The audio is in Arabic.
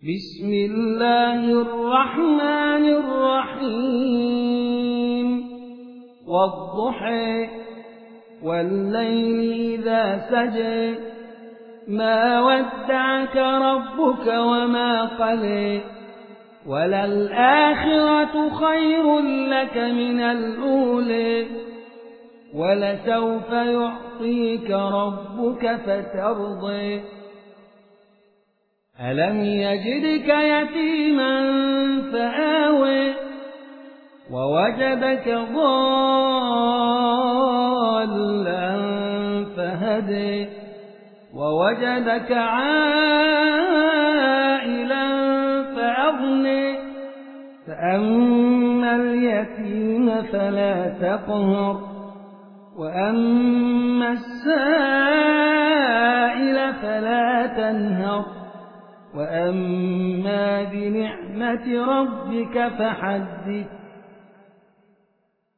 بسم الله الرحمن الرحيم والضحى والليل إذا سجى ما ودعك ربك وما قلى وللآخرة خير لك من الأولى ولسوف يعطيك ربك فترضى ألم يجدك يتيما فآوى ووجدك ضالا فهدى ووجدك عائلا فأغنى فأما اليتيم فلا تقهر وأما السائل فلا تنهر وأما بنعمة ربك فحدث